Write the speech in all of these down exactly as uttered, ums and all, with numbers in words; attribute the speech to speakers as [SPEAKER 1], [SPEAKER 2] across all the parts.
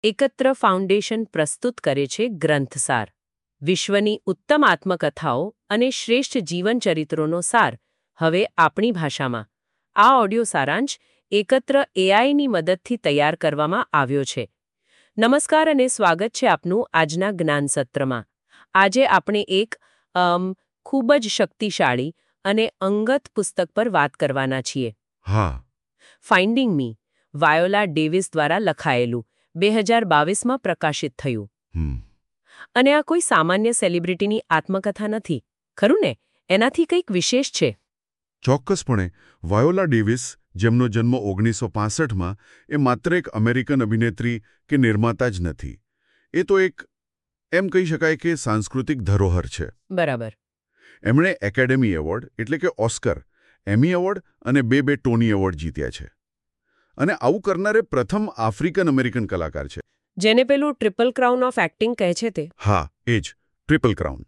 [SPEAKER 1] એકત્ર ફાઉન્ડેશન પ્રસ્તુત કરે છે ગ્રંથસાર, વિશ્વની ઉત્તમ આત્મકથાઓ અને શ્રેષ્ઠ જીવનચરિત્રોનો સાર, હવે આપણી ભાષામાં. આ ઓડિયો સારાંશ એકત્ર એઆઈની મદદથી તૈયાર કરવામાં આવ્યો છે. નમસ્કાર અને સ્વાગત છે આપનું આજના જ્ઞાન સત્રમાં. આજે આપણે એક અમ ખૂબ જ શક્તિશાળી અને અંગત પુસ્તક પર વાત કરવાના છીએ.
[SPEAKER 2] હા.
[SPEAKER 1] ફાઇન્ડિંગ મી, વાયોલા ડેવિસ દ્વારા લખાયેલું, બે હજાર બાવીસમાં પ્રકાશિત થયું.
[SPEAKER 2] હમ.
[SPEAKER 1] અને આ કોઈ સામાન્ય સેલિબ્રિટીની આત્મકથા નથી, ખરું ને? એનાથી કંઈક વિશેષ છે.
[SPEAKER 2] ચોક્કસપણે. વાયોલા ડેવિસ, જેમનો જન્મ ઓગણીસો પાસઠમાં, એ માત્ર એક અમેરિકન અભિનેત્રી કે નિર્માતા જ નથી. એ તો એક, એમ કહી શકાય કે સાંસ્કૃતિક ધરોહર છે.
[SPEAKER 1] બરાબર.
[SPEAKER 2] એમણે એકેડેમી એવોર્ડ એટલે કે ઓસ્કર, એમી એવોર્ડ અને બે બે ટોની એવોર્ડ જીત્યા છે. અને આવું કરનારે પ્રથમ આફ્રિકન અમેરિકન કલાકાર છે.
[SPEAKER 1] જેને પેલું ટ્રિપલ ક્રાઉન ઓફ એક્ટિંગ કહે છે તે.
[SPEAKER 2] હા, એ જ, ટ્રિપલ ક્રાઉન.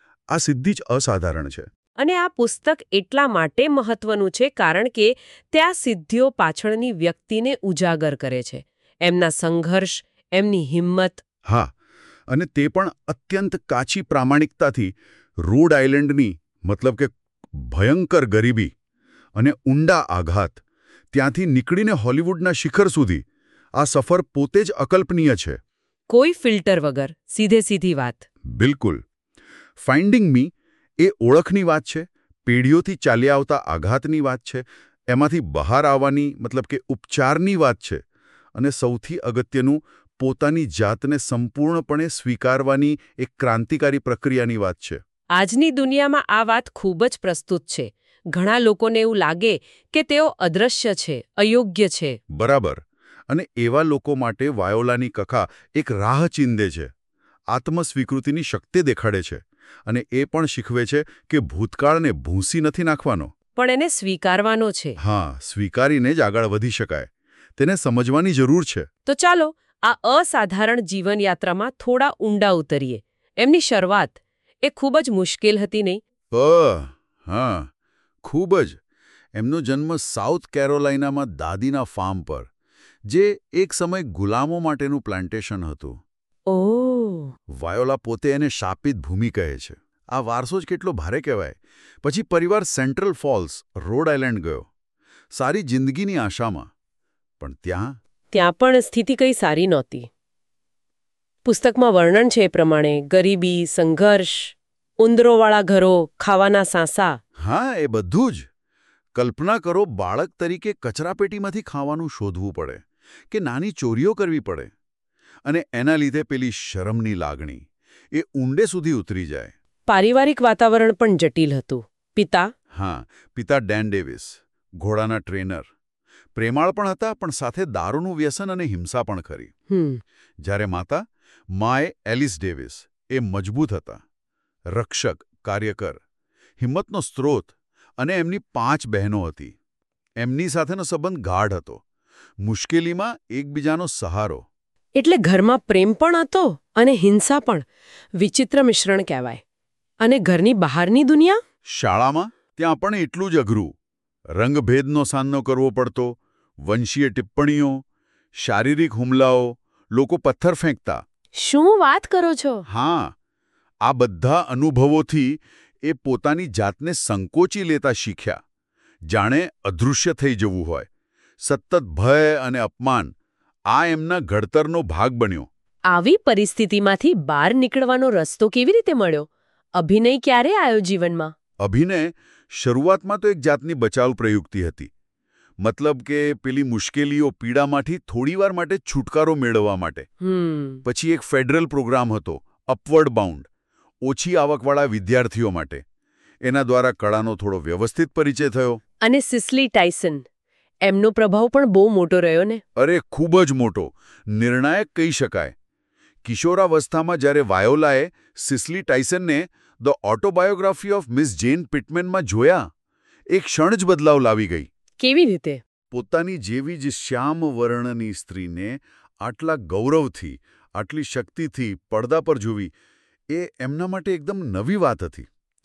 [SPEAKER 2] આ સિદ્ધિ જ અસાધારણ છે.
[SPEAKER 1] અને આ પુસ્તક એટલા માટે મહત્વનું છે કારણ કે તે આ સિદ્ધિઓ પાછળની વ્યક્તિને ઉજાગર કરે છે. એમના સંઘર્ષ, એમની હિંમત.
[SPEAKER 2] હા, અને તે પણ અત્યંત કાચી પ્રામાણિકતાથી રોડ આઇલેન્ડની, મતલબ કે ભયંકર ગરીબી અને ઊંડા આઘાત, ત્યાંથી નીકળીને હોલિવૂડના શિખર સુધી, આ સફર પોતે જ અકલ્પનીય છે.
[SPEAKER 1] કોઈ ફિલ્ટર વગર, સીધે સીધી વાત.
[SPEAKER 2] બિલકુલ. ફાઇન્ડિંગ મી એ ઓળખની વાત છે, પેઢીઓથી ચાલી આવતા આઘાતની વાત છે, એમાંથી બહાર આવવાની, મતલબ કે ઉપચારની વાત છે, અને સૌથી અગત્યનું, પોતાની જાતને સંપૂર્ણપણે સ્વીકારવાની એક ક્રાંતિકારી પ્રક્રિયાની વાત છે.
[SPEAKER 1] આજની દુનિયામાં આ વાત ખૂબ જ પ્રસ્તુત છે. ઘણા લોકોને એવું લાગે કે તેઓ અદ્રશ્ય છે, અયોગ્ય છે.
[SPEAKER 2] બરાબર. અને એવા લોકો માટે વાયોલાની કથા એક રાહ ચીંધે છે, આત્મસ્વીકૃતિની શક્તિ દેખાડે છે, અને એ પણ શીખવે છે કે ભૂતકાળને ભૂંસી નથી નાખવાનો,
[SPEAKER 1] પણ એને સ્વીકારવાનો છે.
[SPEAKER 2] હા, સ્વીકારીને જ આગળ વધી શકાય. તેને સમજવાની જરૂર છે.
[SPEAKER 1] તો ચાલો આ અસાધારણ જીવનયાત્રામાં થોડા ઊંડા ઉતરીએ. એમની શરૂઆત એ ખૂબ જ મુશ્કેલ હતી નહીં?
[SPEAKER 2] હા, ખૂબ જ. એમનો જન્મ સાઉથ કેરોલાઇનામાં દાદીના ફાર્મ પર, જે એક સમય ગુલામો માટેનું પ્લાન્ટેશન હતું.
[SPEAKER 1] ઓહ.
[SPEAKER 2] વાયોલા પોતે એને શાપિત ભૂમિ કહે છે. આ વારસો જ કેટલો ભારે કહેવાય. પછી પરિવાર સેન્ટ્રલ ફોલ્સ, રોડ આઇલેન્ડ ગયો, સારી જિંદગીની આશામાં. પણ ત્યાં
[SPEAKER 1] ત્યાં પણ સ્થિતિ કંઈ સારી નહોતી. પુસ્તકમાં વર્ણન છે એ પ્રમાણે ગરીબી, સંઘર્ષ, ઉંદરોવાળા ઘરો, ખાવાના સાંસા.
[SPEAKER 2] હા, એ બધું જ. કલ્પના કરો, બાળક તરીકે કચરાપેટીમાંથી ખાવાનું શોધવું પડે, કે નાની ચોરીઓ કરવી પડે. અને એના લીધે પેલી શરમની લાગણી, એ ઊંડે સુધી ઉતરી જાય.
[SPEAKER 1] પારિવારિક વાતાવરણ પણ જટિલ હતું. પિતા?
[SPEAKER 2] હા, પિતા ડેન ડેવિસ, ઘોડાના ટ્રેનર. પ્રેમાળ પણ હતા, પણ સાથે દારૂનું વ્યસન અને હિંસા પણ ખરી.
[SPEAKER 1] હમ.
[SPEAKER 2] જ્યારે માતા, માય એલિસ ડેવિસ, એ મજબૂત હતા. રક્ષક, કાર્યકર, હિંમતનો સ્ત્રોત. અને એમની પાંચ બહેનો હતી. એમની સાથેનો સંબંધ ગાઢ હતો. મુશ્કેલીમાં એકબીજાનો સહારો.
[SPEAKER 1] એટલે ઘરમાં પ્રેમ પણ હતો અને હિંસા પણ. વિચિત્ર મિશ્રણ કહેવાય. અને ઘરની બહારની દુનિયા?
[SPEAKER 2] શાળામાં? ત્યાં પણ એટલું જ અઘરું. રંગભેદનો સામનો કરવો પડતો, વંશીય ટિપ્પણીઓ, શારીરિક હુમલાઓ, લોકો પથ્થર ફેંકતા.
[SPEAKER 1] શું વાત કરો છો?
[SPEAKER 2] હા, આ બધા અનુભવોથી એ પોતાની જાતને સંકોચી લેતા શીખ્યા. જાણે અદૃશ્ય થઈ જવું હોય. સતત ભય અને અપમાન, આ એમના ઘડતરનો ભાગ બન્યો.
[SPEAKER 1] આવી પરિસ્થિતિમાંથી બહાર નીકળવાનો રસ્તો કેવી રીતે મળ્યો? અભિનય ક્યારે આવ્યો જીવનમાં?
[SPEAKER 2] અભિનય શરૂઆતમાં તો એક જાતની બચાવ પ્રયુક્તિ હતી. મતલબ કે પેલી મુશ્કેલીઓ, પીડામાંથી થોડીવાર માટે છુટકારો મેળવવા માટે.
[SPEAKER 1] હમ.
[SPEAKER 2] પછી એક ફેડરલ પ્રોગ્રામ હતો, અપવર્ડ બાઉન્ડ, ઓછી આવકવાળા વિદ્યાર્થીઓ માટે. એના દ્વારા કળાનો થોડો વ્યવસ્થિત પરિચય થયો. અને
[SPEAKER 1] સિસલી ટાયસન, એમનો પ્રભાવ પણ બહુ મોટો રહ્યો ને?
[SPEAKER 2] અરે, ખૂબ જ મોટો, નિર્ણાયક કહી શકાય. કિશોરાવસ્થામાં જ્યારે વાયોલાએ સિસલી ટાયસનને the autobiography of Miss Jane પિટમેનમાં જોયા, એક ક્ષણ જ બદલાવ લાવી ગઈ.
[SPEAKER 1] કેવી રીતે?
[SPEAKER 2] પોતાની જેવી જ શ્યામ વર્ણની સ્ત્રીને આટલા ગૌરવથી, આટલી શક્તિથી પડદા પર જોવી, એ એમના માટે એકદમ નવી વાત હતી.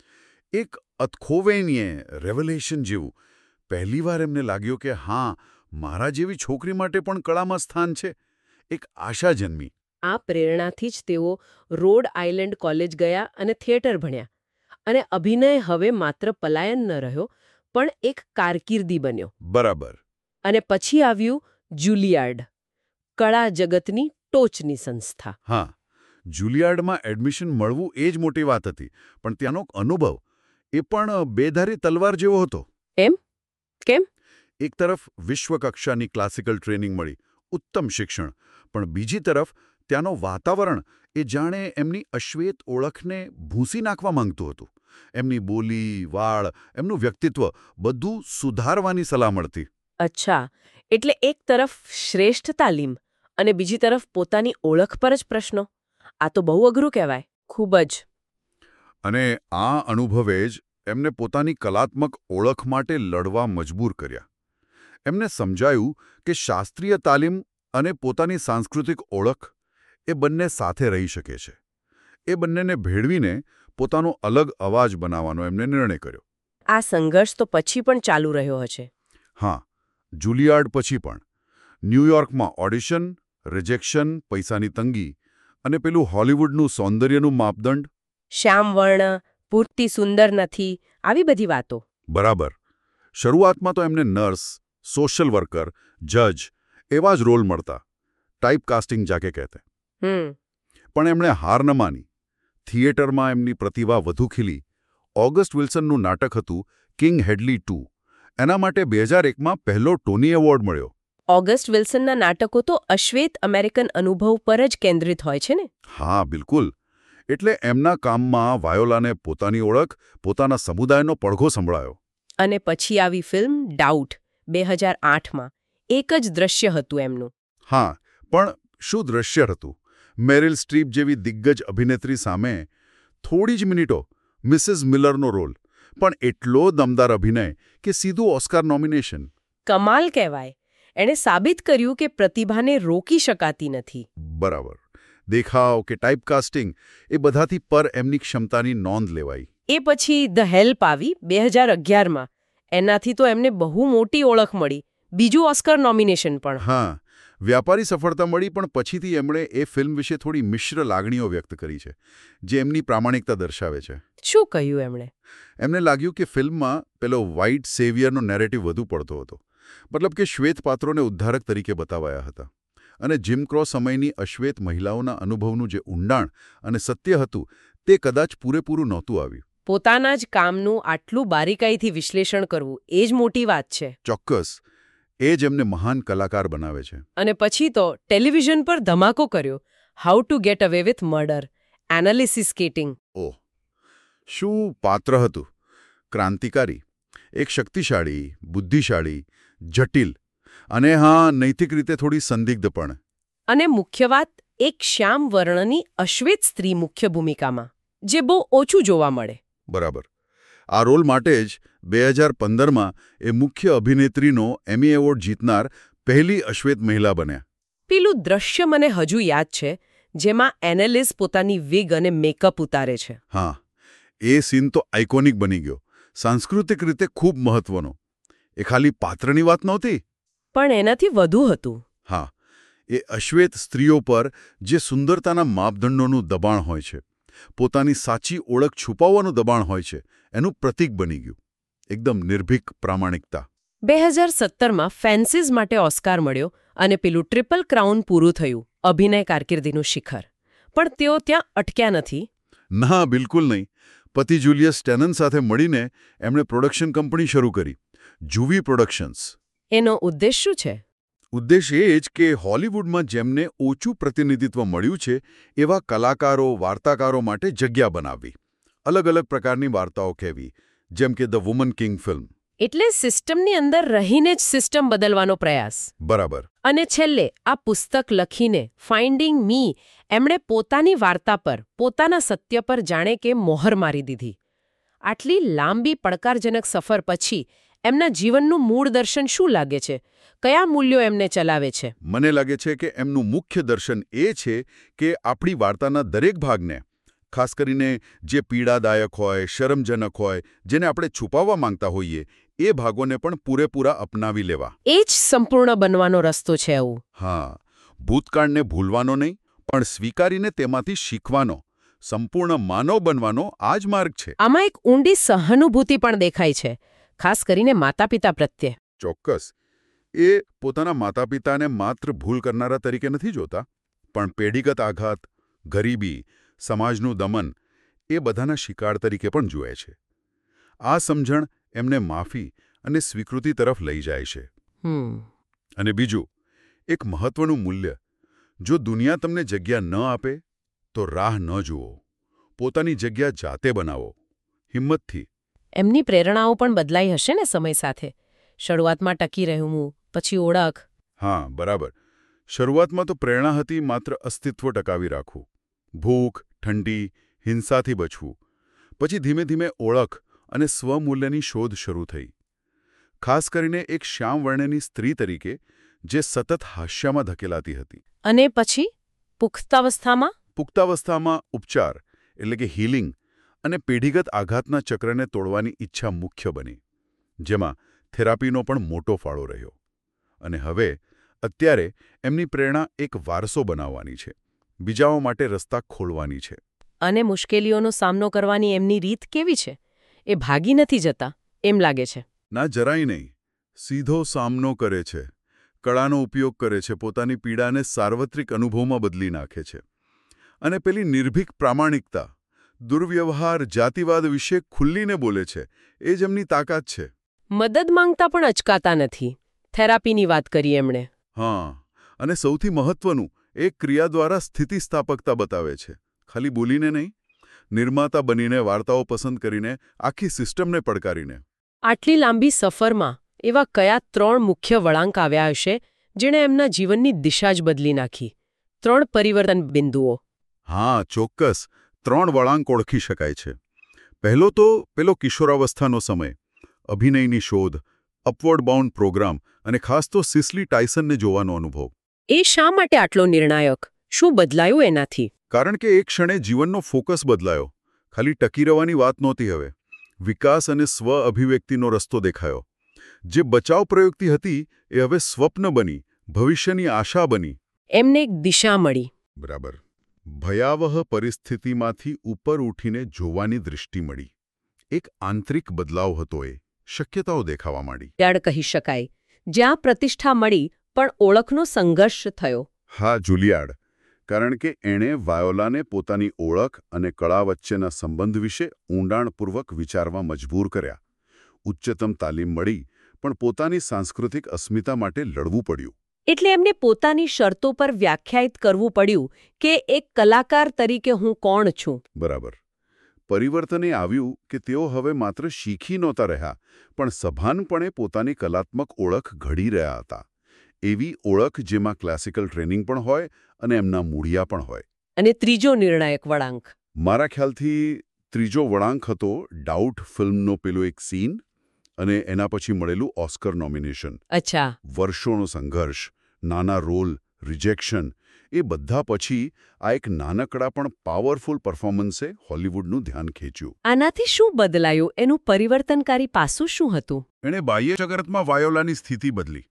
[SPEAKER 2] એક અથખોવેનીય રેવલેશન જેવું. પહેલીવાર એમને લાગ્યું કે હા, મારા જેવી છોકરી માટે પણ કળામાં સ્થાન છે. એક આશા જન્મી.
[SPEAKER 1] આ પ્રેરણાથી જ તેઓ રોડ આઇલેન્ડ કોલેજ ગયા અને થિયેટર ભણ્યા. અને અભિનય હવે માત્ર પલાયન ન રહ્યો, પણ એક કારકિર્દી બન્યો.
[SPEAKER 2] બરાબર.
[SPEAKER 1] અને પછી આવ્યું જુલિયાર્ડ, કળા જગતની ટોચની સંસ્થા.
[SPEAKER 2] હા, જુલિયાર્ડમાં એડમિશન મળવું એ જ મોટી વાત હતી, પણ ત્યાંનો અનુભવ એ પણ બેધારી તલવાર જેવો હતો.
[SPEAKER 1] એમ? કેમ?
[SPEAKER 2] એક તરફ વિશ્વકક્ષાની ક્લાસિકલ ટ્રેનિંગ મળી, ઉત્તમ શિક્ષણ, પણ બીજી તરફ ત્યાંનું વાતાવરણ એ જાણે એમની અશ્વેત ઓળખને ભૂંસી નાખવા માંગતું હતું. એમની બોલી, વાળ, એમનું વ્યક્તિત્વ બધું સુધારવાની સલાહ મળતી.
[SPEAKER 1] અચ્છા, એટલે એક તરફ શ્રેષ્ઠ તાલીમ અને બીજી તરફ પોતાની ઓળખ પર જ પ્રશ્નો. આ તો બહુ અઘરું કહેવાય. ખૂબ જ.
[SPEAKER 2] અને આ અનુભવે જ એમને પોતાની કલાત્મક ઓળખ માટે લડવા મજબૂર કર્યા. એમને સમજાયું કે શાસ્ત્રીય તાલીમ અને પોતાની સાંસ્કૃતિક ઓળખ એ બંને સાથે રહી શકે છે. એ બંનેને ભેળવીને પોતાનો અલગ અવાજ બનાવવાનો એમને નિર્ણય કર્યો.
[SPEAKER 1] આ સંઘર્ષ તો પછી પણ ચાલુ રહ્યો હશે.
[SPEAKER 2] હા, જુલિયાર્ડ પછી પણ. ન્યૂયોર્કમાં ઓડિશન, રિજેક્શન, પૈસાની તંગી અને પેલું હોલિવૂડનું સૌંદર્યનું માપદંડ.
[SPEAKER 1] શ્યામવર્ણ, પૂરતી સુંદર નથી, આવી બધી વાતો.
[SPEAKER 2] બરાબર. શરૂઆતમાં તો એમને નર્સ, સોશિયલ વર્કર, જજ એવા જ રોલ મળતા. ટાઈપ કાસ્ટિંગ જાકે કહેતે.
[SPEAKER 1] હમ
[SPEAKER 2] પણ એમણે હાર ન માની. થિયેટરમાં એમની પ્રતિભા વધુ ખીલી. ઓગસ્ટ વિલ્સનનું નાટક હતું કિંગ હેડલી ટુ. એના માટે બે હજાર એકમાં પહેલો ટોની એવોર્ડ મળ્યો.
[SPEAKER 1] ઓગસ્ટ વિલ્સનના નાટકો તો અશ્વેત અમેરિકન અનુભવ પર જ કેન્દ્રિત હોય છે ને?
[SPEAKER 2] હા, બિલકુલ. એટલે એમના કામમાં વાયોલાને પોતાની ઓળખ, પોતાના સમુદાયનો પડઘો સંભળાયો.
[SPEAKER 1] અને પછી આવી ફિલ્મ ડાઉટ બે હજાર આઠમાં. એક જ દ્રશ્ય હતું એમનું.
[SPEAKER 2] હા, પણ શું દ્રશ્ય હતું? મેરિલ સ્ટ્રીપ જેવી દિગ્ગજ અભિનેત્રી સામે થોડી જ મિનિટો મિસિસ મિલરનો રોલ, પણ એટલો દમદાર અભિનય કે સીધું ઓસ્કાર નોમિનેશન.
[SPEAKER 1] કમાલ કહેવાય. એણે સાબિત કર્યું કે પ્રતિભાને રોકી શકાતી નથી.
[SPEAKER 2] બરાબર. દેખાવ કે ટાઈપકાસ્ટિંગ એ બધાથી પર એમની ક્ષમતાની નોંધ લેવાઈ.
[SPEAKER 1] એ પછી ધ હેલ્પ આવી બે હજાર અગિયારમાં. એનાથી તો એમને બહુ મોટી ઓળખ મળી. બીજું ઓસ્કાર નોમિનેશન પણ.
[SPEAKER 2] હા, વ્યાપારી સફળતા મળી, પણ પછીથી એમણે એ ફિલ્મ વિશે થોડી મિશ્ર લાગણીઓ વ્યક્ત કરી છે, જે એમની પ્રામાણિકતા દર્શાવે છે.
[SPEAKER 1] શું કહ્યું એમણે?
[SPEAKER 2] એમને લાગ્યું કે ફિલ્મમાં પેલો વ્હાઇટ સેવિયરનો નેરેટિવ વધુ પડતો હતો. મતલબ કે શ્વેત પાત્રોને ઉદ્ધારક તરીકે બતાવાયા હતા. અને જીમ ક્રો સમયની અશ્વેત મહિલાઓના અનુભવનું જે ઊંડાણ અને સત્ય હતું તે કદાચ પૂરેપૂરું નહોતું આવ્યું.
[SPEAKER 1] પોતાના જ કામનું આટલું બારીકાઈથી વિશ્લેષણ કરવું એ જ મોટી વાત છે.
[SPEAKER 2] ચોક્કસ. એ જ એમને મહાન કલાકાર બનાવે છે.
[SPEAKER 1] અને પછી તો ટેલિવિઝન પર ધમાકો કર્યો. How to get away with murder, Annalise Keating.
[SPEAKER 2] ઓહ, શું પાત્ર હતું! ક્રાંતિકારી, એક શક્તિશાળી, બુદ્ધિશાળી, જટિલ અને હા, નૈતિક રીતે થોડી સંદિગ્ધ પણ.
[SPEAKER 1] અને મુખ્ય વાત, એક શ્યામ વર્ણની અશ્વેત સ્ત્રી મુખ્ય ભૂમિકામાં, જે બહુ ઓછું જોવા મળે.
[SPEAKER 2] બરાબર. આ રોલ માટે જ બે હજાર પંદરમાં એ મુખ્ય અભિનેત્રીનો એમી એવોર્ડ જીતનાર પહેલી અશ્વેત મહિલા બન્યા.
[SPEAKER 1] પેલું દ્રશ્ય મને હજુ યાદ છે, જેમાં એનાલિસ પોતાની વિગ અને મેકઅપ ઉતારે છે.
[SPEAKER 2] હા, એ સીન તો આઇકોનિક બની ગયો. સાંસ્કૃતિક રીતે ખૂબ મહત્વનો. એ ખાલી પાત્રની વાત નહોતી,
[SPEAKER 1] પણ એનાથી વધુ હતું.
[SPEAKER 2] હા, એ અશ્વેત સ્ત્રીઓ પર જે સુંદરતાના માપદંડોનું દબાણ હોય છે, પોતાની સાચી ઓળખ છુપાવવાનું દબાણ હોય છે, એનું પ્રતીક બની ગયું. એકદમ નિર્ભીક પ્રામાણિકતા.
[SPEAKER 1] બે હજાર સત્તરમાં ફેન્સીઝ માટે ઓસ્કાર મળ્યો અને પેલું ટ્રિપલ ક્રાઉન પૂરું થયું, અભિનય કારકિર્દીનું શિખર. પણ તેઓ ત્યાં અટક્યા નથી.
[SPEAKER 2] ના, બિલકુલ નહીં. પતિ જુલિયસ સ્ટેનન સાથે મળીને એમણે પ્રોડક્શન કંપની શરૂ કરી, જુવી પ્રોડક્શન્સ.
[SPEAKER 1] એનો ઉદ્દેશ શું છે?
[SPEAKER 2] ઉદ્દેશ એ જ કે હોલિવૂડમાં જેમને ઓછું પ્રતિનિધિત્વ મળ્યું છે એવા કલાકારો, વાર્તાકારો માટે જગ્યા બનાવવી. અલગ અલગ પ્રકારની વાર્તાઓ કહેવી, જેમ કે ધ વુમન કિંગ ફિલ્મ.
[SPEAKER 1] એટલે સિસ્ટમની અંદર રહીને જ સિસ્ટમ બદલવાનો પ્રયાસ.
[SPEAKER 2] બરાબર.
[SPEAKER 1] અને છેલ્લે આ પુસ્તક લખીને ફાઇન્ડિંગ મી એમણે પોતાની વાર્તા પર, પોતાના સત્ય પર જાણે કે મોહર મારી દીધી. આટલી લાંબી પડકારજનક સફર પછી એમના જીવનનું મૂળ દર્શન શું લાગે છે? કયા મૂલ્યો એમને ચલાવે છે?
[SPEAKER 2] મને લાગે છે કે એમનું મુખ્ય દર્શન એ છે કે આપણી વાર્તાના દરેક ભાગને, ખાસ કરીને જે પીડાદાયક હોય, શરમજનક હોય, જેને આપણે છુપાવવા માંગતા હોઈએ, એ ભાગોને પણ પૂરેપૂરા અપનાવી લેવા.
[SPEAKER 1] એ જ સંપૂર્ણ બનવાનો રસ્તો છે. આવું
[SPEAKER 2] હા, ભૂતકાળને ભૂલવાનો નહીં, પણ સ્વીકારીને તેમાંથી શીખવાનો, સંપૂર્ણ માનવ બનવાનો આ જ માર્ગ છે.
[SPEAKER 1] આમાં એક ઊંડી સહાનુભૂતિ પણ દેખાય છે, ખાસ કરીને માતા-પિતા પ્રત્યે.
[SPEAKER 2] ચોક્કસ. એ પોતાના માતા-પિતાને માત્ર ભૂલ કરનારા તરીકે નથી જોતા, પણ પેઢીગત આઘાત, ગરીબી, સમાજનું દમન એ બધાના શિકાર તરીકે પણ જુએ છે. આ સમજણ એમને માફી અને સ્વીકૃતિ તરફ લઈ જાય છે. અને બીજું, એક મહત્વનું મૂલ્ય, જો દુનિયા તમને જગ્યા ન આપે તો રાહ ન જુઓ, પોતાની જગ્યા જાતે બનાવો, હિંમતથી.
[SPEAKER 1] એમની પ્રેરણાઓ પણ બદલાઈ હશે ને સમય સાથે? શરૂઆતમાં ટકી રહેવું, પછી ઓળખ.
[SPEAKER 2] હા, બરાબર. શરૂઆતમાં તો પ્રેરણા હતી માત્ર અસ્તિત્વ ટકાવી રાખવું, ભૂખ, ઠંડી, હિંસાથી બચવું. પછી ધીમે ધીમે ઓળખ અને સ્વમૂલ્યની શોધ શરૂ થઈ. ખાસ કરીને એક શ્યામ વર્ણની સ્ત્રી તરીકે જે સતત હાસ્યમાં ધકેલાતી હતી.
[SPEAKER 1] અને પછી પુખ્તાવસ્થામાં?
[SPEAKER 2] પુખ્તાવસ્થામાં ઉપચાર એટલે કે હીલિંગ અને પેઢીગત આઘાતના ચક્રને તોડવાની ઈચ્છા મુખ્ય બની, જેમાં થેરાપીનો પણ મોટો ફાળો રહ્યો. અને હવે અત્યારે એમની પ્રેરણા એક વારસો બનાવવાની છે, બીજાઓ માટે રસ્તા ખોલવાની છે.
[SPEAKER 1] અને મુશ્કેલીઓનો સામનો કરવાની એમની રીત કેવી છે? એ ભાગી નથી જતા એમ લાગે છે.
[SPEAKER 2] ના, જરાય નહીં. સીધો સામનો કરે છે, કળાનો ઉપયોગ કરે છે, પોતાની પીડાને સાર્વત્રિક અનુભવમાં બદલી નાખે છે. અને પેલી નિર્ભીક પ્રામાણિકતા, દુર્વ્યવહાર, જાતિવાદ વિશે ખુલ્લીને બોલે છે, એ જ એમની તાકાત છે.
[SPEAKER 1] મદદ માંગતા પણ અચકાતા નથી. થેરાપીની વાત કરી એમણે.
[SPEAKER 2] હા, અને સૌથી મહત્વનું, એક ક્રિયા દ્વારા સ્થિતિસ્થાપકતા બતાવે છે. ખાલી બોલીને નહીં, નિર્માતા બનીને, વાર્તાઓ પસંદ કરીને, આખી સિસ્ટમને પડકારીને.
[SPEAKER 1] આટલી લાંબી સફરમાં એવા કયા ત્રણ મુખ્ય વળાંક આવ્યા હશે જેણે એમના જીવનની દિશા જ બદલી નાખી? ત્રણ પરિવર્તન બિંદુઓ.
[SPEAKER 2] હા, ચોક્કસ. ત્રણ વળાંક ઓળખી શકાય છે. પહેલો તો પેલો કિશોરાવસ્થાનો સમય, અભિનયની શોધ, અપવર્ડ બાઉન્ડ પ્રોગ્રામ અને ખાસ તો સિસલી ટાયસનને જોવાનો અનુભવ.
[SPEAKER 1] એ શા માટે આટલો નિર્ણાયક? શું બદલાયું એનાથી?
[SPEAKER 2] કારણ કે એક ક્ષણે જીવનનો ફોકસ બદલાયો. ખાલી ટકી રહેવાની વાત નહોતી હવે. વિકાસ અને સ્વ અભિવ્યક્તિનો રસ્તો દેખાયો. જે બચાવ પ્રયુક્તિ હતી એ હવે સ્વપ્ન બની, ભવિષ્યની આશા બની.
[SPEAKER 1] એમને એક દિશા મળી.
[SPEAKER 2] બરાબર. ભયાવહ પરિસ્થિતિમાંથી ઉપર ઉઠીને જોવાની દૃષ્ટિ મળી. એક આંતરિક બદલાવ હતો એ. શક્યતાઓ દેખાવા માંડી.
[SPEAKER 1] યાદ કહી શકાય. જ્યાં પ્રતિષ્ઠા મળી પણ ઓળખનો સંઘર્ષ થયો.
[SPEAKER 2] હા, જુલિયાર્ડ. કારણ કે એણે વાયોલાને પોતાની ઓળખ અને કળા વચ્ચેના સંબંધ વિશે ઊંડાણપૂર્વક વિચારવા મજબૂર કર્યા. ઉચ્ચતમ તાલીમ મળી, પણ પોતાની સાંસ્કૃતિક અસ્મિતા માટે લડવું પડ્યું.
[SPEAKER 1] એટલે એમને પોતાની શરતો પર વ્યાખ્યાયિત કરવું પડ્યું કે એક કલાકાર તરીકે હું કોણ છું.
[SPEAKER 2] બરાબર. પરિવર્તન એ આવ્યું કે તેઓ હવે માત્ર શીખી નહોતા રહ્યા, પણ સભાનપણે પોતાની કલાત્મક ઓળખ ઘડી રહ્યા હતા. એવી ઓળખ જેમાં ક્લાસિકલ ટ્રેનિંગ પણ હોય અને એમના મૂળિયા પણ હોય.
[SPEAKER 1] અને ત્રીજો નિર્ણાયક વળાંક?
[SPEAKER 2] મારા ખ્યાલથી ત્રીજો વળાંક હતો ડાઉટ ફિલ્મનો પેલો એક સીન અને એના પછી મળેલું ઓસ્કર નોમિનેશન.
[SPEAKER 1] અચ્છા.
[SPEAKER 2] વર્ષોનો સંઘર્ષ, નાના રોલ, રિજેક્શન, એ બધા પછી આ એક નાનકડા પણ પાવરફુલ પરફોર્મન્સે હોલિવૂડનું ધ્યાન ખેંચ્યું.
[SPEAKER 1] આનાથી શું બદલાયું? એનું પરિવર્તનકારી પાસું શું હતું?
[SPEAKER 2] એણે બાહ્ય જગતમાં વાયોલાની સ્થિતિ બદલી.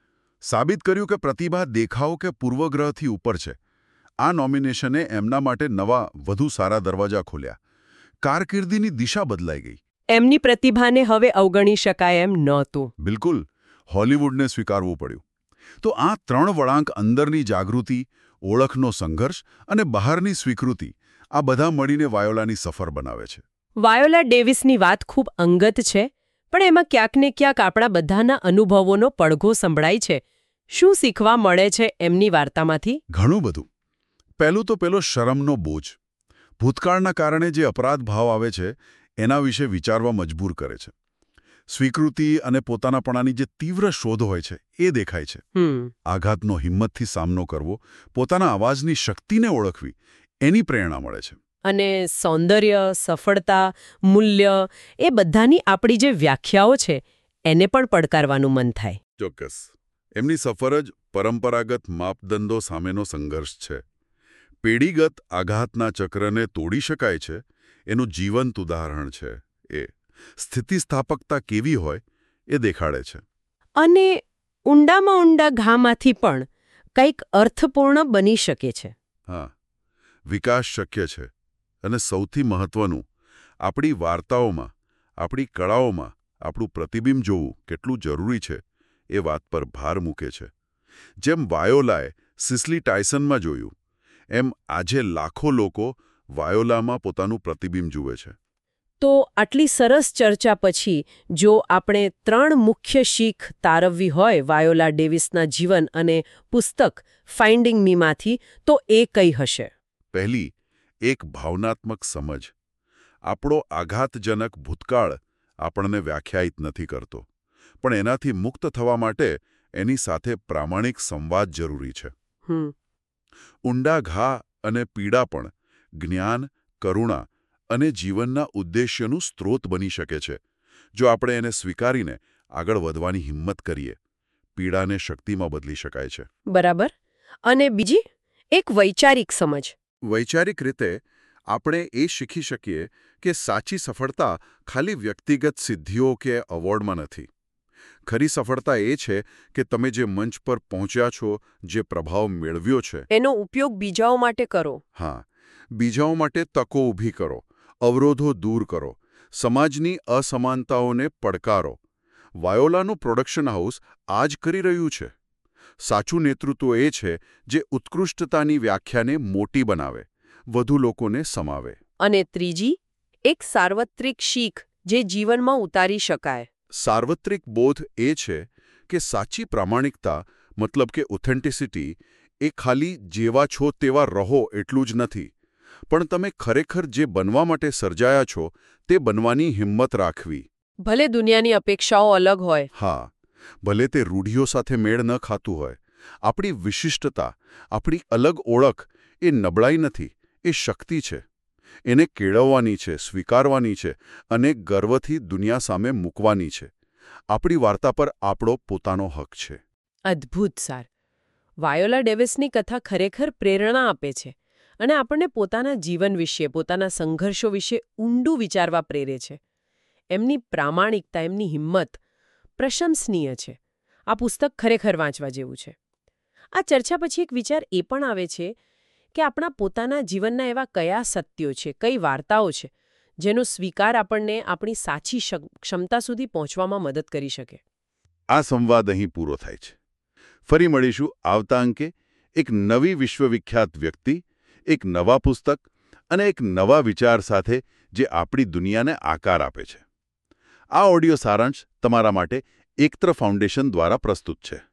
[SPEAKER 2] સાબિત કર્યું કે પ્રતિભા દેખાવ કે પૂર્વગ્રહથી ઉપર છે. આ નોમિનેશને એમના માટે નવા, વધુ સારા દરવાજા ખોલ્યા. કારકિર્દીની દિશા બદલાઈ ગઈ.
[SPEAKER 1] એમની પ્રતિભાને હવે અવગણી શકાય એમ નહોતું.
[SPEAKER 2] બિલકુલ. હોલિવૂડને સ્વીકારવું પડ્યું. તો આ ત્રણ વળાંક, અંદરની જાગૃતિ, ઓળખનો સંઘર્ષ અને બહારની સ્વીકૃતિ, આ બધા મળીને વાયોલાની સફર બનાવે છે.
[SPEAKER 1] વાયોલા ડેવિસની વાત ખૂબ અંગત છે, પણ એમાં ક્યાંક ને ક્યાંક આપણા બધાના અનુભવોનો પડઘો સંભળાય છે. શું શીખવા મળે છે એમની વાર્તામાંથી?
[SPEAKER 2] ઘણું બધું. પહેલું તો પેલો શરમનો બોજ. ભૂતકાળના કારણે જે અપરાધ ભાવ આવે છે એના વિશે વિચારવા મજબૂર કરે છે. સ્વીકૃતિ અને પોતાનાપણાની જે તીવ્ર શોધ હોય છે એ દેખાય છે. આઘાતનો હિંમતથી સામનો કરવો, પોતાના અવાજની શક્તિને ઓળખવી, એની પ્રેરણા મળે છે.
[SPEAKER 1] અને સૌંદર્ય, સફળતા, મૂલ્ય, એ બધાની આપણી જે વ્યાખ્યાઓ છે એને પણ પડકારવાનું મન થાય.
[SPEAKER 2] ચોક્કસ. એમની સફર જ પરંપરાગત માપદંડો સામેનો સંઘર્ષ છે. પેઢીગત આઘાતના ચક્રને તોડી શકાય છે એનું જીવંત ઉદાહરણ છે એ. સ્થિતિસ્થાપકતા કેવી હોય એ દેખાડે છે.
[SPEAKER 1] અને ઊંડામાં ઊંડા ઘામાંથી પણ કંઈક અર્થપૂર્ણ બની શકે છે.
[SPEAKER 2] હા, વિકાસ શક્ય છે. અને સૌથી મહત્વનું, આપણી વાર્તાઓમાં, આપણી કળાઓમાં આપણું પ્રતિબિંબ જોવું કેટલું જરૂરી છે એ વાત પર ભાર મૂકે છે. જેમ વાયોલાએ સિસલી ટાયસનમાં જોયું, એમ આજે લાખો લોકો વાયોલામાં પોતાનું પ્રતિબિંબ જુએ છે.
[SPEAKER 1] તો આટલી સરસ ચર્ચા પછી જો આપણે ત્રણ મુખ્ય શીખ તારવવી હોય વાયોલા ડેવિસના જીવન અને પુસ્તક ફાઇન્ડિંગ મીમાંથી, તો એ કઈ હશે?
[SPEAKER 2] પહેલી, એક ભાવનાત્મક સમજ. આપણો આઘાતજનક ભૂતકાળ આપણને વ્યાખ્યાયિત નથી કરતો, પણ એનાથી મુક્ત થવા માટે એની સાથે પ્રામાણિક સંવાદ જરૂરી છે.
[SPEAKER 1] હમ
[SPEAKER 2] ઊંડા ઘા અને પીડા પણ જ્ઞાન, કરુણા અને જીવનના ઉદ્દેશ્યનું સ્ત્રોત બની શકે છે, જો આપણે એને સ્વીકારીને આગળ વધવાની હિંમત કરીએ. પીડાને શક્તિમાં બદલી શકાય છે.
[SPEAKER 1] બરાબર. અને બીજી, એક વૈચારિક સમજ.
[SPEAKER 2] વૈચારિક રીતે આપણે એ શીખી શકીએ કે સાચી સફળતા ખાલી વ્યક્તિગત સિદ્ધિઓ કે એવોર્ડમાં નથી. ખરી સફળતા એ છે કે તમે જે મંચ પર પહોંચ્યા છો, જે પ્રભાવ મેળવ્યો છે,
[SPEAKER 1] એનો ઉપયોગ બીજાઓ માટે કરો.
[SPEAKER 2] હા, બીજાઓ માટે તકો ઊભી કરો, અવરોધો દૂર કરો, સમાજની અસમાનતાઓને પડકારો. વાયોલાનું પ્રોડક્શન હાઉસ આ જ કરી રહ્યું છે. સાચું નેતૃત્વ એ છે જે ઉત્કૃષ્ટતાની વ્યાખ્યાને મોટી બનાવે, વધુ લોકોને સમાવે.
[SPEAKER 1] અને ત્રીજી, એક સાર્વત્રિક શીખ જે જીવનમાં ઉતારી શકાય.
[SPEAKER 2] સાર્વત્રિક બોધ એ છે કે સાચી પ્રામાણિકતા, મતલબ કે ઓથેન્ટિસિટી, એ ખાલી જેવા છો તેવા રહો એટલું જ નથી, પણ તમે ખરેખર જે બનવા માટે સર્જાયા છો તે બનવાની હિંમત રાખવી.
[SPEAKER 1] ભલે દુનિયાની અપેક્ષાઓ અલગ હોય.
[SPEAKER 2] હા, ભલે તે રૂઢિઓ સાથે મેળ ન ખાતું હોય. આપણી વિશિષ્ટતા, આપણી અલગ ઓળખ એ નબળાઈ નથી, એ શક્તિ છે. એને કેળવવાની છે, સ્વીકારવાની છે અને ગર્વથી દુનિયા સામે મૂકવાની છે. આપણી વાર્તા પર આપણો પોતાનો હક છે.
[SPEAKER 1] અદ્ભુત સાર. વાયોલા ડેવિસની કથા ખરેખર પ્રેરણા આપે છે અને આપણને પોતાના જીવન વિશે, પોતાના સંઘર્ષો વિશે ઊંડું વિચારવા પ્રેરે છે. એમની પ્રામાણિકતા, એમની હિંમત પ્રશંસનીય છે. આ પુસ્તક ખરેખર વાંચવા જેવું છે. આ ચર્ચા પછી એક વિચાર એ પણ આવે છે કે આપણા પોતાના જીવનના એવા કયા સત્યો છે, કઈ વાર્તાઓ છે, જેનો સ્વીકાર આપણને આપણી સાચી ક્ષમતા સુધી પહોંચવામાં મદદ કરી શકે.
[SPEAKER 2] આ સંવાદ અહીં પૂરો થાય છે. ફરી મળીશું આવતા અંકે એક નવી વિશ્વવિખ્યાત વ્યક્તિ, એક નવા પુસ્તક અને એક નવા વિચાર સાથે જે આપણી દુનિયાને આકાર આપે છે. આ ઓડિયો સારાંશ તમારા માટે એકત્ર ફાઉન્ડેશન દ્વારા પ્રસ્તુત છે.